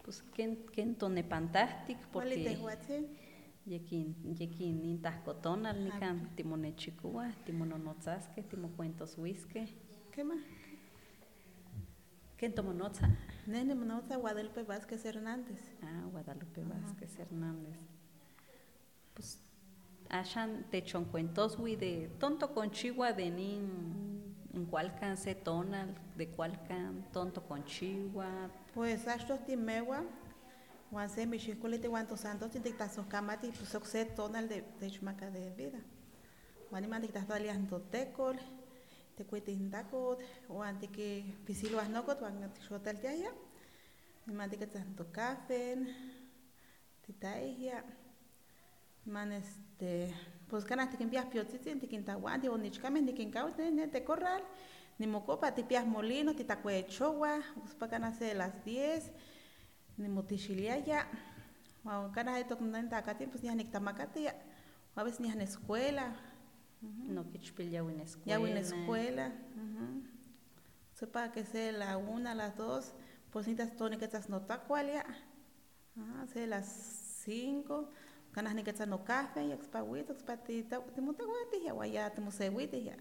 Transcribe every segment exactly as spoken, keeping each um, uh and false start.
Pues ken ken tonepantastic Wali porque tehuatzin. yekin yekin intascotonal nican timonechicua, timononotzasque, timocuentos whisky. ¿Qué más? ¿Quién tomonotza? Nene Monotza Guadalupe Vázquez Hernández. Ah, Guadalupe Vázquez Hernández. Pues ashan techoncuentos wi de tonto conchigua de nin en cualcan se tonal, de cualcan tonto conchigua. Pues ashtos timewa, Juan se michicolete guantos santos y dictasos camati, pues oxe tonal de de chumaca de vida. Juan y mandictas alias totecol, te cuitindacot, o ante que pisilo asnocot, Juan antichotal yaya, y mandictas tanto café, titaia, man este, pues ganas te quimpias piotzitzi, te quintaguanti, o nichcames, ni quincaut, ni te corral, ni mocopa, te pias molino, te tacue chowa, uspa ganas de las diez, ni motichiliaya, o ganas de tocar acá, pues ni anictamacate, o a veces ni en escuela. Uh-huh. No que chupil ya en escuela. Ya en escuela. Uh-huh. Sepa que sea la una, las dos, pues ni te toni que estás no tacualia. Ah, sea las cinco, ganas ni que estás no café, y expaguito, expatita, te montaguati, ya guaya, te moseguiti, ya.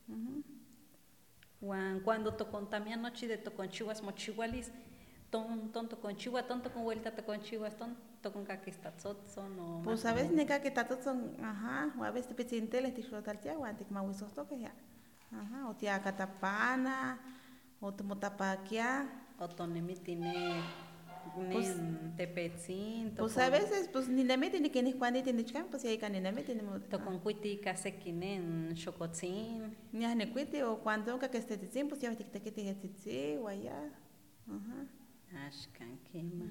Juan, cuando to contamia noche de to conchihuas mochihualis, ton tonto conchihua, tonto con vuelta to conchihuas, tonto con caquistatzotzo, no. Pues a veces ni caquistatzotzo son, ajá, o a veces te pizinteles, te xotal ya, guante que mahuisos toque ya. Ajá, o tia catapana, o te motapaquia. O tonemitine. Pues, tepetzin, pues a veces, pues ni nemeti ni que ni cuanditi ni chcan, pues ahí can ni nemeti ni mo. To con cuiti casequinen, xocotzin. Ni a ni cuiti o cuando que este titzin, pues ya ves que te que te o allá. Ajá. Ashkan quema.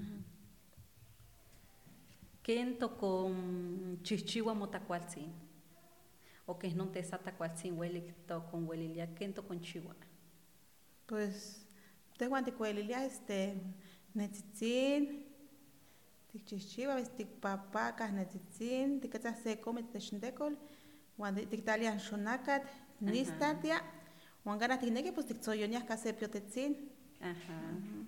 ¿Quién tocó chichiwa motacualtzin? O que no te sata cualtzin hueli to con huelilia, ¿quién tocó chihuahua? Pues tengo anticuelilia este netzitzin, tichichiwa, ves papacas netzitzin, tiquetas se come techindecol, cuando tictalian xonacat, nistatia, cuando ganas tineque pues tictsoyonias case piotetzin. Ajá.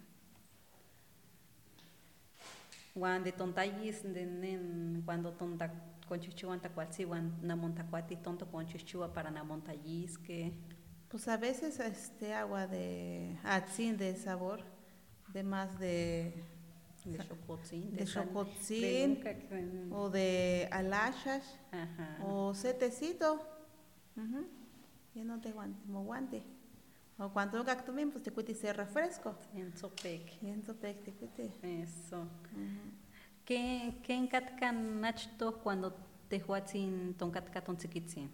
Cuando tontayis de nen cuando tonta con chichihuan tacualzi, cuando namontacuati tonto con chichiwa para namontayis que. Pues a veces este agua de atzin de sabor, de más de de chocotzin, de, de chocotzin o de alachas, ajá. O setecito, uh-huh. Y no te guante, mo guante. O cuando haga también, pues te cuite ese refresco. En sopec. En sopec te cuite. Eso. Uh-huh. ¿Qué qué encatcan nachto cuando te juatzin toncatca tonziquitzin?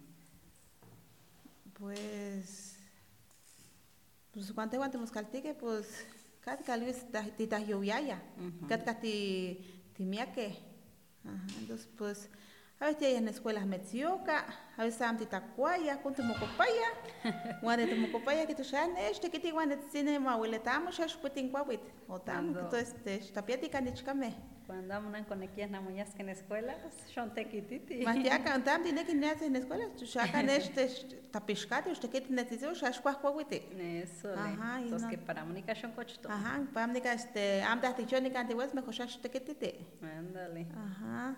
Pues, pues cuando guante muscaltique, pues catca Luis tita lluviaya, catca ti timiaque. Ajá, entonces pues a veces hay en escuelas metzioca, a veces hay titacuaya, con temocopaya, cuando temocopaya que tú ya este que te guante tiene mahueletamos ya shuputin cuavit, o tamo que tú este tapiatica nichkame. Cuando amunan con equias namoyas que en escuela, son tequititi. Más ya cantam tiene que nacer en escuela, tú ya can este tapiscate, usted que tiene que ya shuas cuavite. Eso. Ajá. Entonces que para mónica son cochto. Ajá, para mónica este amda tichoni cante wes mejor ya usted que tite. Ándale. Ajá.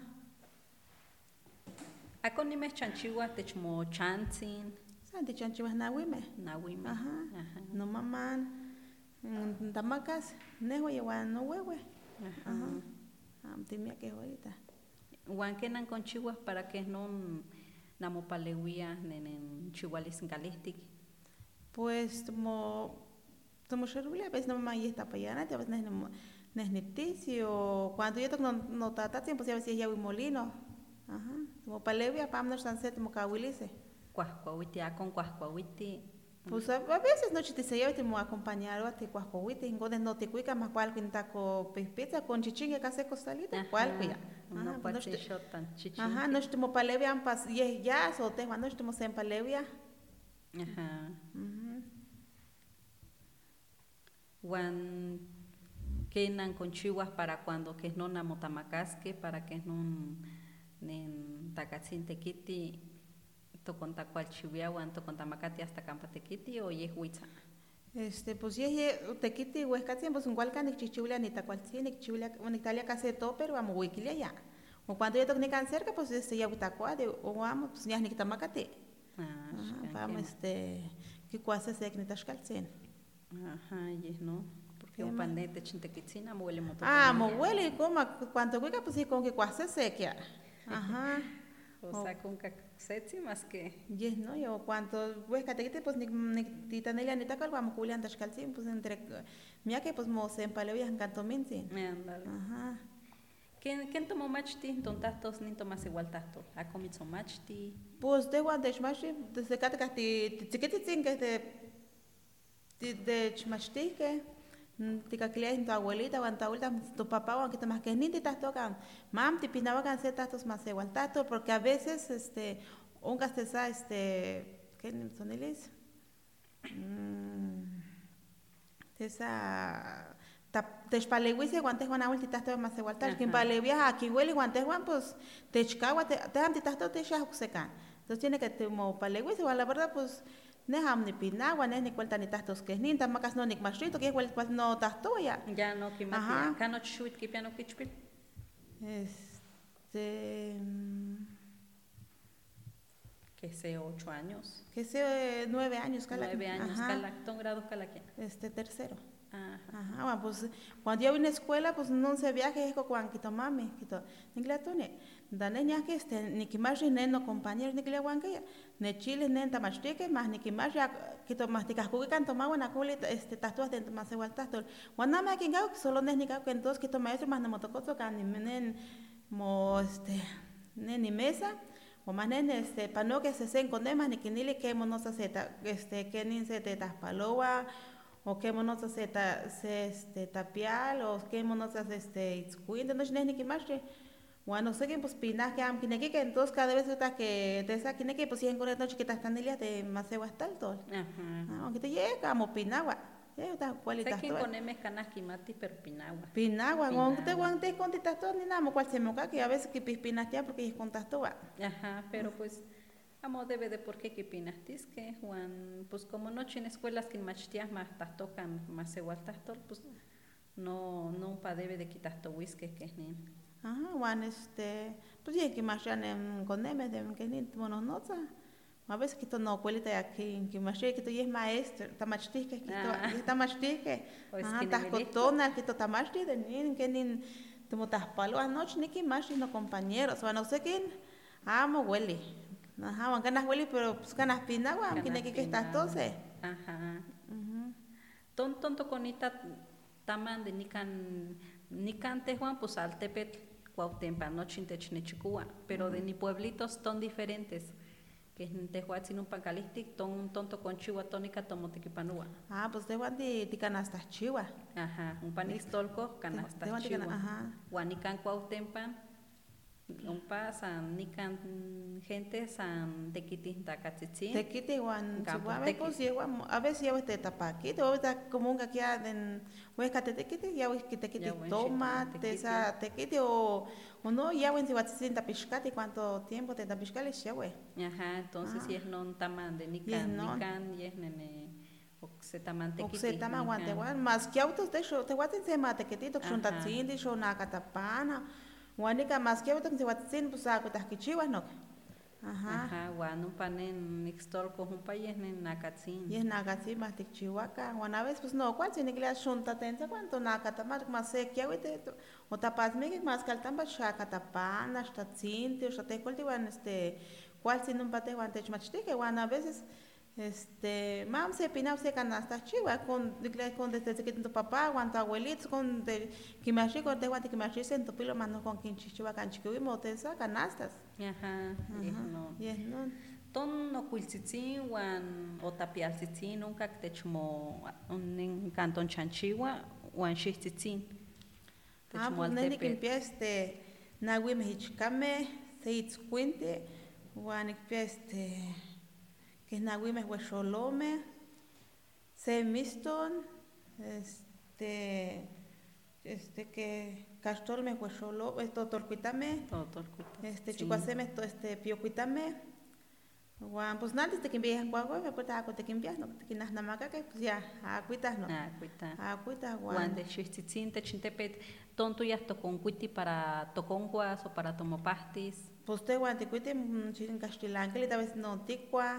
¿A con ni me chanchigua te chmo chantzin? Santi chanchigua nawime. Nawime. Ajá. Ajá. No maman. Tamacas, nejo yewan no huehue. Ajá. Ajá. Am timia que ahorita. Juan que nan con chihuas para que no namopalewia en chihualis en galestic. Pues como como cherulia, pues no mamá y está para allá, ya ves no nesniticio, cuando yo no no tata tiempo ya ves ya voy molino. Ajá. Como palewia pam no sanse como kawilice. Cuascuahuiti a con cuascuahuiti. Pues a, a veces no te se lleva te mo acompañar a te cuascuahuiti, entonces no te cuica más cual quinta co pizza con chichingue case costalita, cual cuya. No puede ser shot tan chichingue. Ajá, no te mo palewia ampas y ya so te cuando te mo se palewia. Ajá. Juan que nan con chihuas para cuando que no namotamacasque para que no nen tacatzin tequiti to conta cual chiviahuan to conta macati hasta campa tequiti o yehuitza. Este, pues ya ye tequiti huescatzin, pues un cualcan ni chichiulia ni tacualtzin, ni chichiulia, ni italia casi todo, pero vamos huiquilia ya. O cuando yo toco ni cerca, pues este ya utacuade, o vamos, pues ya ni tamacate. Ah, Ajá, xcan vamos, quema. este, que cuase se que ni tascaltzin. Ajá, yes, ¿no? Porque un Quema. panete chintequitzina huele moto. Ah, mo huele, como, cuando huica, pues sí, con que cuase se que. Ajá. O sea, con casetzi más que. Yes, no, yo cuando huesca tequiti, pues ni ni titanelia ni tacal, vamos culian tascaltzin, pues entre, mira que pues mo se empaleo ya en cantomintzin. Ándale. Ajá. ¿Quién, ¿Quién tomó machti? Tontastos ni tomas igual tasto. ¿A comido machti? Pues de guante chmashi, desde que te ti tiquititzin que de de chmashti que tika clien tu abuelita o tu abuelita tu papá o que te más que ni te estás tocando. Mam te pinaba que hacer tastos más igual tasto porque a veces este un gastesa este ¿qué son ellos? Mm, esa te espalewise guantes guana ulti tasto más igual tasto. Quien palewia aquí huele guantes guan pues te chcagua te te anti tasto te ya secan. Entonces tiene que te mo palewise o la verdad pues ne ham ni pinagua ne ni cuenta ni tastos que ni tamacas no ni masrito que igual pues no tasto ya. Ya no que Ajá. más. Cano chuit que piano kichpil. Este Que sé ocho años. que sé nueve años cala. Nueve años. Ajá. Calactón grados calaquien. Este tercero. Ajá. Ajá, bueno, pues cuando yo vine a escuela, pues no se viaje con cuan quito mami, quito. Inglatone, dane ña que este ni que más ne no compañeros ni que le guan que ne Chile ne tamastique más ni que más ya quito más ticas que canto más buena culi este tatuas de más igual tasto. Cuando me aquí que solo ne ni que entonces quito maestro más no me tocó tocar ni nen mo este ne ni mesa. O más nene, este, para no que se sean con demás, ni que ni le quemo no se seta, este, que ni se te taspaloa, o que monos se ta se este tapial o que monos este itzcuin no es ni que más que bueno sé que pues pinas que am que que entonces cada vez está que te esa que pues si en correcto chiquita están ellas de más se hasta el todo Ajá. aunque te llega como pinagua ya está cualita Sé que con M canasquimati pero pinagua. pinagua aunque te guante con titato ni nada cual se moca que a veces que pinas ya porque es con tasto Ajá, pero pues amo debe de por qué que pinastis que Juan pues como noche en escuelas que machtias más tas tocan más igual tastor pues no no pa debe de quitar to whisky que es ni ajá Juan este pues ya que más ya en con M de que ni monos nota a veces que no cuelita ya que que más que tú es maestro está machtis que que está machtis que ajá está cotona que está machtis de ni que ni como tas palo anoche ni que más no compañeros o no sé quién amo huele. Ajá, van ganas huele, pero pues ganas pinagua, aunque ne que estás tose. Ajá. Mhm. Ton tonto conita taman de nican nican te Juan pues al tepet cuautempa noche intech nechicua, pero de ni pueblitos ton diferentes. Que en Tehuatzin un pancalistic ton tonto con chihuahua tónica tomotequipanua. Ah, pues de Juan de canastas chihuahua. Ajá, un panistolco canastas chihuahua. Ajá. Juanican cuautempan. Un pa san nican gente san tequitin tacatzitzin. Tequiti guan chihuahua pues lleva a veces lleva este tapaquito, ahorita como un que en huesca tequiti ya ves que tequiti tomate, esa tequiti o o no ya ven si va a ser tapiscate cuánto tiempo te tapiscale ya güey. Ajá, entonces si es non taman de nican nican y es nene oxetaman tequiti. Oxetaman guante guan más que autos de show te guaten se mate tequitito xuntatzin di shona catapana. Juanica más que ahorita que se va a decir, pues a cuentas que chivas, ¿no? Ajá. Ajá, Juan, un pan en Nixtol con un país en Nacatzin. Y es Nacatzin, más de Chihuahua. Juan, a veces, pues no, ¿cuál tiene que le asunta tensa? ¿Cuánto Nacatamar, más sé que ahorita, o tapas me más que al tamba, Shacatapana, Shtatzin, o Shatecolti, Juan, este, ¿cuál tiene un pate, Juan, techmachtique? Juan, a veces, este, mam se pinaba se canasta chiva con con desde que tu papá con tu abuelito con de que me achí con te guante que me achí en tu pilo mano con quien chiva can chiqui motesa canastas ajá no yes no ton no quiltzitzin wan o tapialtzitzin nunca te chmo un canton chanchiwa wan xihtzitzin ah pues nene que empiece nawi mexicame se itzcuinte wan empiece que nahuime huexolome, se miston, este, este que castolme huexolome, esto torcuitame, este chicuaseme, esto este piocuitame, Juan, pues antes de que envíes guagua, me acuerdo que te que envías, no, te que nas namaca que pues ya, aguitas no. Ah, cuita. Aguitas Juan Juan. de Xixitzin, Techintepet, tonto ya tocon cuiti para toconguas o para tomopastis. Pues te Juan, te cuite en Castilanque, tal vez no ticua,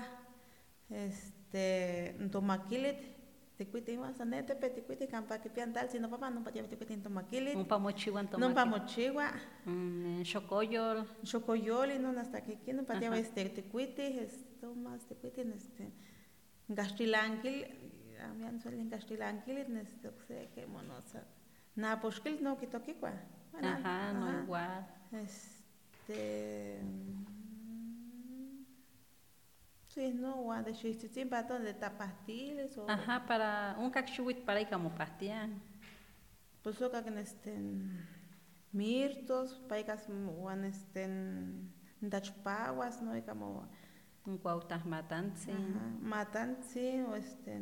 este, en tomaquilit, te cuite igual sanete, pe te cuite campa que piantal, si no papá no para te cuite en tomaquilit. Un pamochiwan No tomate. pa mochigua, Mm, chocoyol. chocoyoli, no hasta que aquí no para te este, te cuite, esto más te cuite en este, en Castilanque, a mí han suelen en Castilanque, en este, o sea, que monosa. Na poshkil no quito kikua. Ajá, no igual. Este. mm, Sí, no, Juan, de chichitzin para donde tapastiles o. Ajá, para un cachuit para ir como pastián. Pues lo que en este. Mirtos, paigas, Juan, este. Dachpaguas, ¿no? Y como. Un guautas matanzi. Ajá, matanzi o este.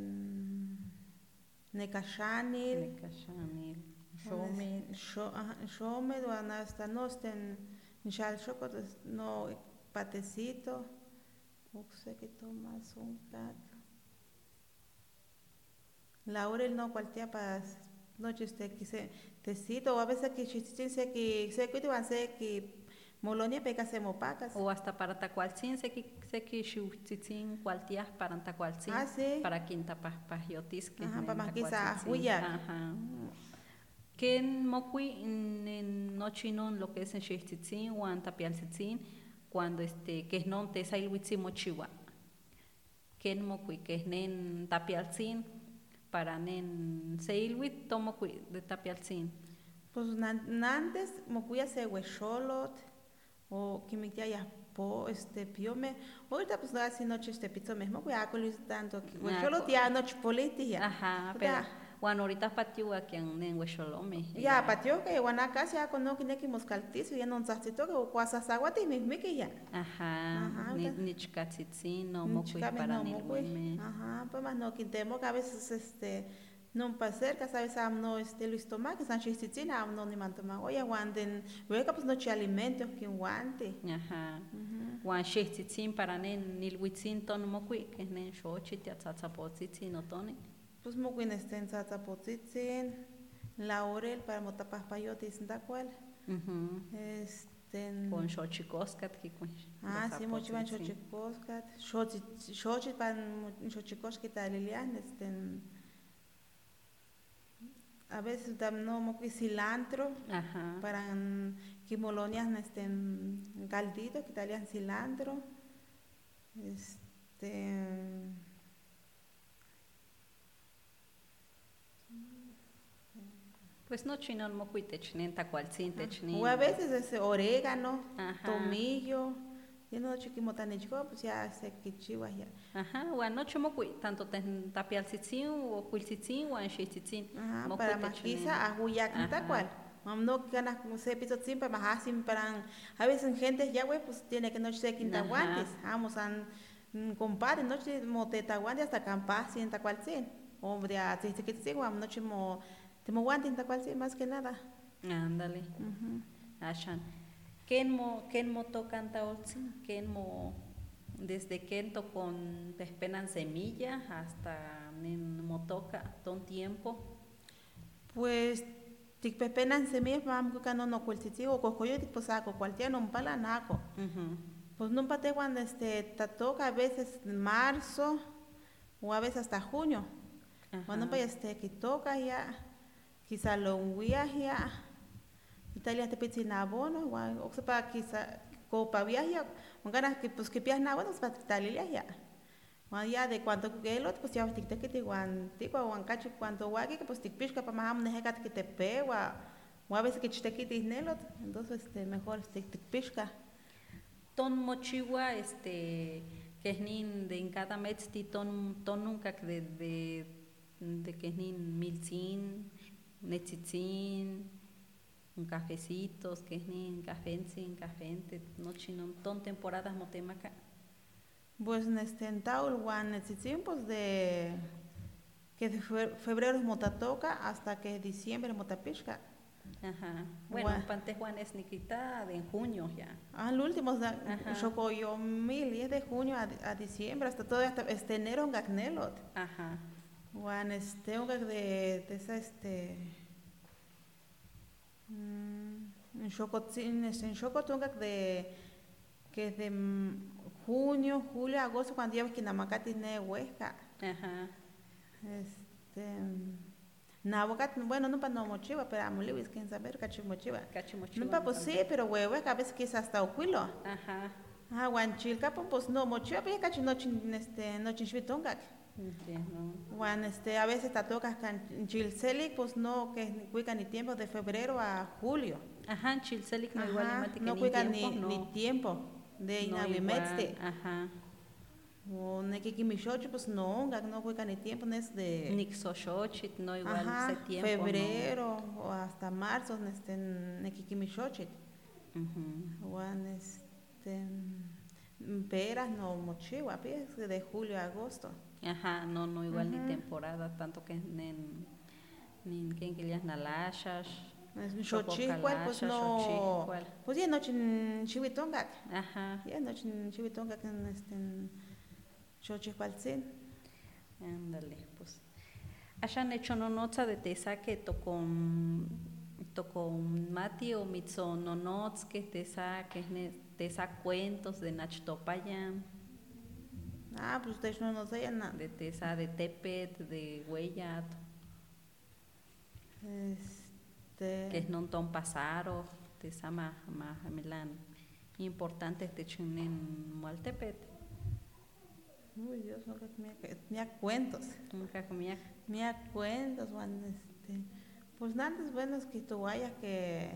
Necashanil. Necashanil. Shomil. Shomil, Juan, hasta no estén. Nchal choco, no, patecito. No sé qué tomas un caca. Laurel no cualquiera para noche este que se tecito o a veces que chichitin se que se que van se que molonia peca se mopacas. O hasta para tacualcin, se que se que xuchitzin cualtias para tacualcin. Ah, sí. Para quinta pa pajiotis que. Ajá, para más quizá huya. Ajá. Que en mocui en nochinon lo que es en chichitzin o en tapialcitzin cuando este que es non te sailwitzi mochiwa. Que en mocui que es nen tapialcin para nen seilwit tomo cui de tapialcin. Pues nantes mocuya se huecholot o que me ya po este piome ahorita pues así noche este pizzo mismo cuya colis tanto que huecholot ya noche politia. Ajá, pero bueno, ahorita patio aquí en en huecholome. Ya patio que guanaca ya con no que moscaltizo ya no sacito que cuasasagua mi mi que ya. Ajá, ni ni chicatzitzin no mocui para ni hueme. Ajá, pues más no quintemo que a veces este no pa cerca sabes am no este lo estómago que san chichitzin am no ni mantoma oye guanden luego pues no chi alimentos que guante. Ajá. Guan chichitzin para nen ni huitzin ton mocui que nen xochi tiatzatzapotzitzi no tone. Pues mo quien este en Satzapotzitsin, laurel para motapas payotis da cual. Este con xochicoscat que con. Ah, sí, mo chivan xochicoscat, xochi xochi pan xochicoscat talilian este a veces tam no mo cilantro. Ajá. Para quimolonias este caldito que talían cilantro. Este Pues no chinon mo cuitechnen tacualcin technin. O a veces ese orégano, Ajá. tomillo, y no chiquimotanechco, pues ya se quichua ya. Ajá, o anoche mo cui, tanto ten tapialcitzin o cuilcitzin o anchichitzin. Ajá, para maquiza, aguyac, tal cual. No ganas como se piso siempre más así para a veces gente ya güey pues tiene que no se quinta guantes. Vamos a compadre, no se moteta guantes hasta campa sienta cual sin. Hombre, a si se que se guam no chimo te mo guantes cual sin más que nada. Ándale. Ashan. ¿Quién mo quién mo tocan taolzin? ¿Quién mo desde que to con despenan semilla hasta en motoca todo tiempo? Pues tik pepenan semillas mam ko kano no cueltiti o cocoyo tik posako cualquier no pala naco. Pues no pate cuando este tatoca a veces en marzo o a veces hasta junio. Cuando pa este que toca ya quizá lo un viaje ya Italia te pide abono o se pa quizá copa viaje o ganas que pues que pias na bueno para Italia ya. Ya de cuánto que lo pues ya tik que te guan tipo guan cacho cuánto guaque que pues tik pisca para más ne hecat que te pe o a veces que te quite dinero entonces este mejor tik tik pisca ton mochiwa este que es nin de en cada mes ti ton ton nunca que de de, de que es nin milcin netzitzin un cafecitos que es nin cafencin cafente no chino ton temporadas motemaca. Pues este en Taul, Juan, pues de que de febrero motatoca hasta que diciembre motapisca. Ajá. Bueno, Gua- Pante Juan es Niquita de en junio ya. Ah, el último, o sea, Ajá. yo yo mil, y es de junio a, a diciembre, hasta todo, hasta este enero en Gagnelot. Ajá. Juan, este, un gag de, de esa, este, mm, en Xocotzin, este, en Xocot, un gag de, que es de mm, junio, julio, agosto, cuando llevas que Namaca tiene huesca. Ajá. Este, Nahuacat, bueno, no para no mochiva, pero amo Lewis, quién sabe, cachimochiva. Cachimochiwa. No para pues sí, pero huevo, a veces quizás hasta ocuilo. Ajá. Ah, guanchilca, pues no mochiva, pero cachi no chin, este, no chinchvitongak. Entiendo. Juan, este, a veces te tocas con chilcelic, pues no, que cuica ni tiempo de febrero a julio. Ajá, en Chilcelic no igual Ajá, ni no ni cuica tiempo, ni, no. ni tiempo de No inaguimetste. igual, ajá. O nequiquimichocho, pues no, gak no cuica ni tiempo, no es de... Nixoxochit, no igual Ajá, ese tiempo. febrero o hasta marzo, este, nequiquimichochit. No. Ujú. Juan, este, mm, peras no mochiwa, pues, de julio a agosto. Ajá, no, no igual Ujú. ni temporada, tanto que nen, nin que en nalashas. Xochicual, pues no, Xochicual. pues ya no chin chihuitongak, Ajá, ya no chin chihuitongak en este, xochicualtzin. ándale, pues. Hayan hecho nonotza de tesa que tocó tocó mati o mitzo nonots que tesa que es ne- tesa cuentos de nachtopayan, Ah, pues ustedes no nos oyen nada. de tesa de tepet, de huellat, Este, que es non ton pasaro, tesa más más milan importantes de chunen mualtepet. uy Dios, no, que me, me cuentos, Nunca comía. me cuentos, Juan, este, pues nada es bueno es que tú vayas que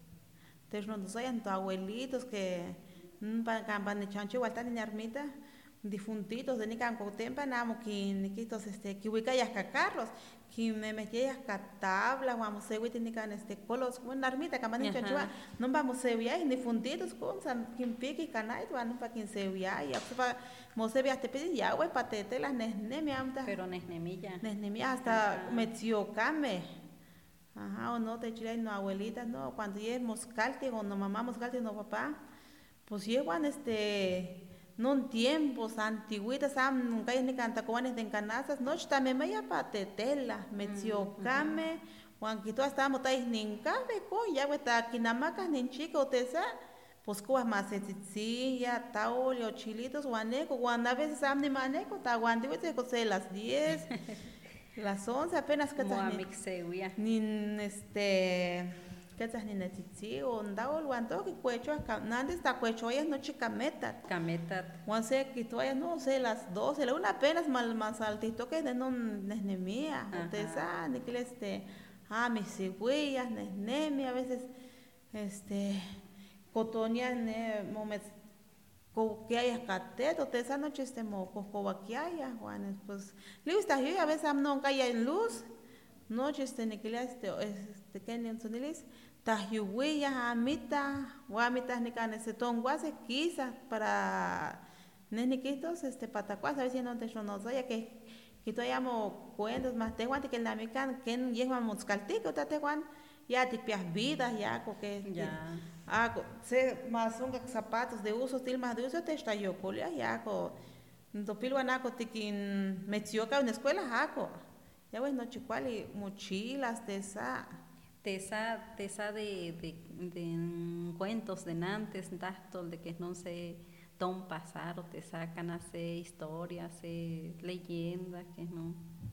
te no nos oyen tus abuelitos que para campan de chancho igual están en ermita difuntitos de ni can cotempa namo que niquitos este que ubica ya carros que me metí ya tabla vamos se huite ni can este colos una ermita campan de chancho Ajá. no vamos se via difuntitos con san quien pique canai van para quien se via y para mo se via te pidi ya güey patete las nesne mi amta Pero nesnemilla. nesne mi hasta Ajá. metió came. Ajá, o no te chile no abuelita, no, cuando llegue moscalte o no mamá moscalte no papá, pues llevan este no en tiempos antiguitas, sam nunca hay ni canta cobanes de encanazas, no está me maya patetela, metió came, Juan quito hasta motais ninca de co, ya está kinamacas ni chico tesa, pues coas más sencilla, taol o chilitos, guaneco, cuando a veces sam ni maneco, ta guandi, se las diez. Las once apenas que estás ni, Moamixewia. ni este que estás ni netitzi o ndao guanto que cuecho acá nande está cuecho ellas no chica meta Cametat. Juan se que tú no sé las doce la una apenas mal más altito que de no nesnemía Ajá. ustedes ah ni que este ah mis cigüillas nesnemia a veces este cotonia ne momet que hay cateto te esa noche este mo cocoba que haya Juan pues le gusta yo a veces no cae en luz noche este ni que le este este que ni sonilis tahiuya amita guamita ni can ese ton guase quizás para neniquitos este patacuas a veces no te no ya que que tú llamo cuentos más te guante que la mican que lleva muscaltico te Juan ya te pias vidas ya que Ya. ah, se más un zapatos de uso, til más de uso te está yo colia ya co do pilwa nako tikin metioca en escuela jaco. Ya ves no chicuali mochilas de esa. Tesa, tesa de, de, de mm, cuentos de nantes, dastol, de que no se ton pasar o te sacan a hacer historias, hacer leyendas, que no.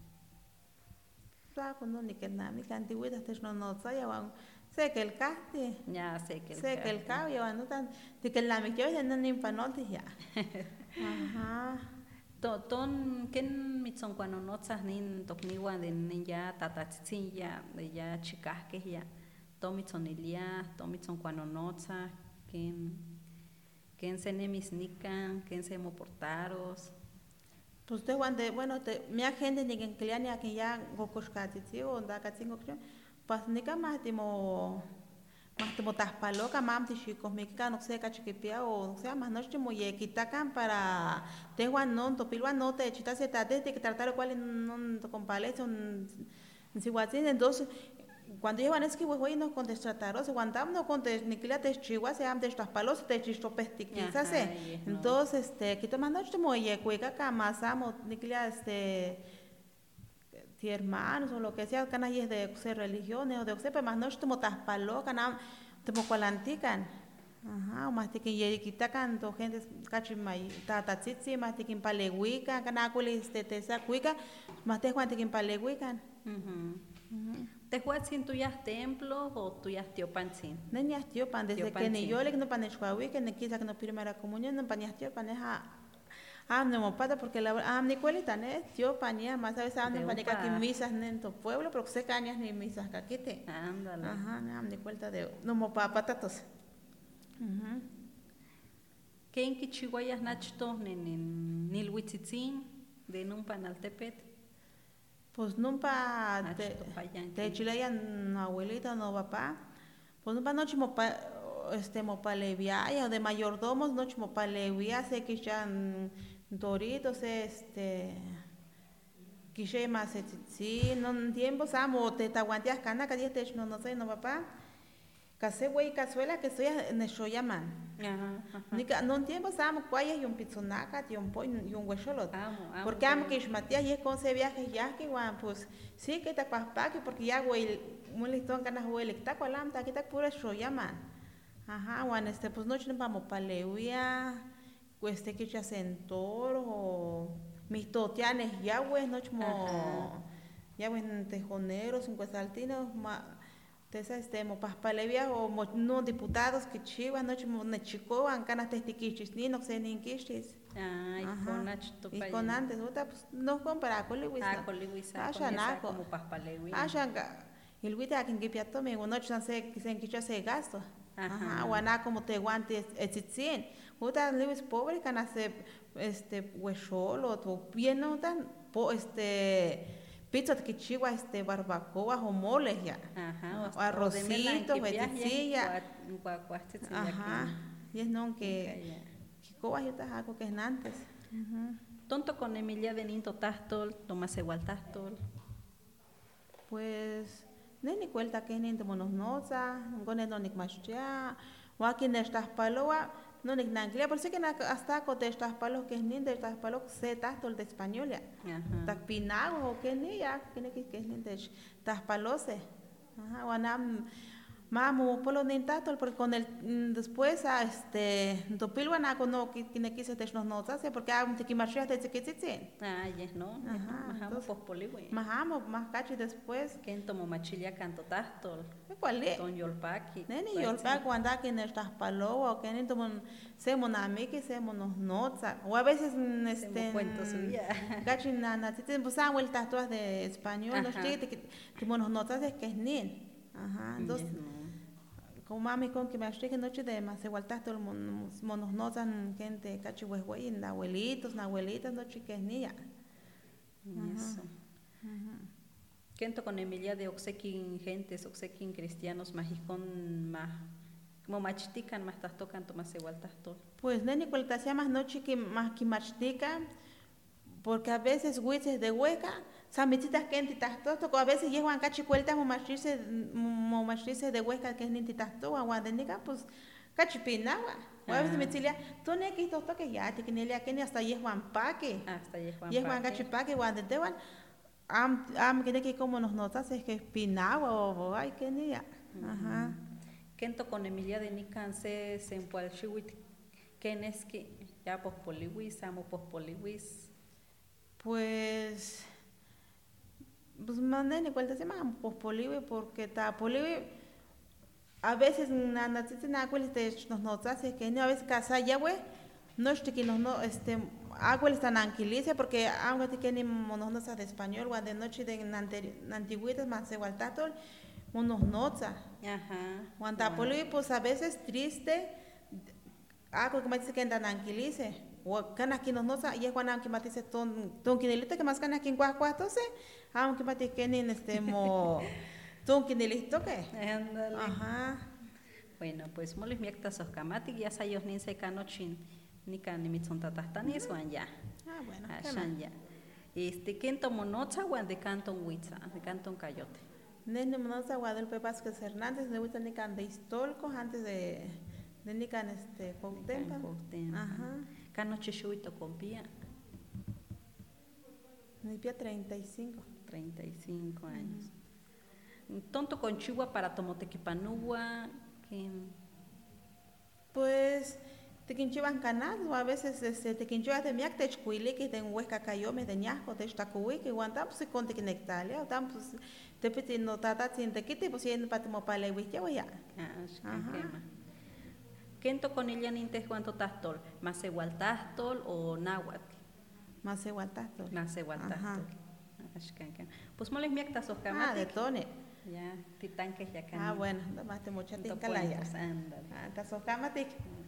Saco no ni que nada, mi cantigüita te no no saya wan. Sé que el casti. Ya sé que el Sé que el ca- cabello no tan de que la me quiero no ni panotes ya. Ajá. To- ton ken mitson cuando no nin tokniwa de nin ya tatatzin ya de ya chicas que ya to mitson ilia to mitson cuando no ken ken se nemisnican ken se moportaros Pues te guande, bueno, te mi agente ni que cliani aquí ya gokoshkati sí o da katsingo kyo. Pas ni ka más timo más timo taspaloca mam ti chicos mexicanos se cachipia o sea más noche mo ye quitacan para te guan non to pilwan no te chita se tate que tratar cual no to compales un si guatin entonces cuando llevan es que güey no contestaron, cuando no contest ni que la chihuahua se han de estas palos te chisto pestiquiza se. Entonces este que tomando esto moye cueca cama samo ni que este ti hermanos o lo que sea canas es de ser religiones o de ser pero más no esto motas palo cana te mocualantican. Ajá, o más te que y quita canto gente cachimay tata tsitsi más te que paleguica cana cuele este te sa cuica más te cuante que paleguican. ¿Te juegas sin tuyas templos o tuyas tiopantzin? No ni tiopan, desde que ni yo le no pan chuawi, que ni quizá que no primera comunión, no pan tiopan es a ah no mo pata porque la ah ni cuelita ne tiopan ya más a veces andan pan que misas en tu pueblo, pero se cañas ni misas caquite. Ándale. Ajá, no ni cuelta de no mo pa patatos. Mhm. ¿Qué en que chihuayas nachto ni ni nilhuitzitzin de nun panaltepet? Pues nunca te, te chilean abuelita no papá. Pues nunca noche mopa este mopalevia o de mayordomos noche mopalevia se que ya doritos este que se más sí no tiempo samo te taguanteas cana que te no no sé no papá. Case güey cazuela que estoy en el shoyaman. Ajá. Ni no tiempo samo cuaya y un pizzonaca y un pollo y un huesolot. Porque amo que Matías y es con ese viaje ya que guan pues sí que te paspa que porque ya güey muy listón ganas güey le está colam ta que está puro shoyaman. Ajá, guan este pues noche no vamos paleuia, pues este que ya sentor o mis totianes ya güey noche mo ya güey tejoneros, un cuesaltinos Tesa este mo paspalevia o mo no diputados que chiva noche mo ne chico an canas testiquichis ni no sé ni quichis. Ah, y con achto y con antes otra pues no compara con Luis. Ah, con Luis. Ah, como paspalevia. Ah, shanga. Y Luis ta que piato me no chance que se quicha se gasto. Ajá, guana como te guantes etsitzin. Otra Luis pobre canas este huesolo o bien no tan po este pizza que chiva este barbacoa o moles ya. Ajá. O arrocito, betecilla. Ajá. Y es no que que coba yo te hago que es antes. Tonto con Emilia de Ninto Tastol, Tomás igual Tastol. Pues no ni cuenta que es Ninto monosnosa, con el no ni más ya. O aquí en estas paloas no ni nanglia, por si que hasta con estas palos que es ni de estas palos se tastol de español ya. Ajá. Pinado o que ni ya, que ni que es ni de estas palose. Ajá, wanam mamu polo ni tastol porque con el después a este topilwana con no que tiene que se te nos notas porque a un te marchas te que te Ah, ya no. Ajá. Majamo pues poliwe. Majamo más cachi después. Que en tomo machilia canto tastol. ¿Cuál es? Don yolpaki. Neni yolpaki cuando aquí en estas paloa o que en tomo se monami que se monos notas o a veces este cuento su vida. Cachi nana te pues han vueltas todas de español no sé que monos notas es que es ni. Ajá, entonces como mami con que me achté que noche de más igual todo el monos notan gente cachi huehuey, abuelitos, abuelitas, noche que es niña. Eso. Kento con Emilia de Oxequín gentes, Oxequín cristianos, majicón más como machtican más tas tocan más igual tas todo. Pues neni cual te hacía más noche que más que machtican porque a veces huices de hueca Samititas que entitas todo, a veces llevan cachicueltas o machices mo machices de huesca que es nintitas todo, aguandenica pues cachipinawa. O a veces me chilia, tú ne que esto que ya te que nelia que ni hasta llevan paque. Hasta llevan. Llevan cachipaque guandentewan. Am am que que como nos notas es que pinawa o ay que ni ya. Ajá. Kento con Emilia de Nicanse se en Pualchiwit. ¿Quién es que ya pospoliwis, amo pospoliwis? Pues pues mandé ni cuenta se llama pues poliwe porque ta poliwe a veces na na te na cuál este nos notas es que ni a veces casa ya güey no es que no no este agua están anquilice porque agua te que ni monos notas de español o de noche de antiguitas más igual tatol unos notas ajá cuando poliwe pues a veces triste agua como dice que andan anquilice o canas que nos notas y es cuando que matice ton ton quinelita que más canas que en cuatro entonces aunque mate que ni este mo ton que listo que ándale ajá bueno pues molis miectas oskamati ya sayos ni se canochin ni can ni mitson tatastani eso ya ah bueno ashan ya este kento monotza wan de canton huitza de canton cayote Nene Monosa Guadalupe Vázquez Hernández, ne gusta nican de Istolco antes de de nican este Cuauhtémoc. Ajá. Cano chishuito compía Nipia treinta y cinco. treinta y cinco años. Tonto Conchigua para Tomotequipanúa, que Pues te quinchivan canal, o a veces este te quinchivas de miak te chcuili que ten huesca cayome de ñasco te chtacuwi que guantam pues con te quinectalia, o tam pues te piti no tata sin te quiti pues yen patimo pale wiche ya. ah, quema. Kento con ella nintes cuánto tastol, más igual tastol o náhuatl. Más igual tasto. Más igual Ajá. tastol. Ashkankan. Pues moles miak tasos Ah, de kamatik. tone. Ya, titanques ya can. Ah, bueno, más te mucha Ento tincalaya. cuentos, ándale. Ah, tasos kamatik.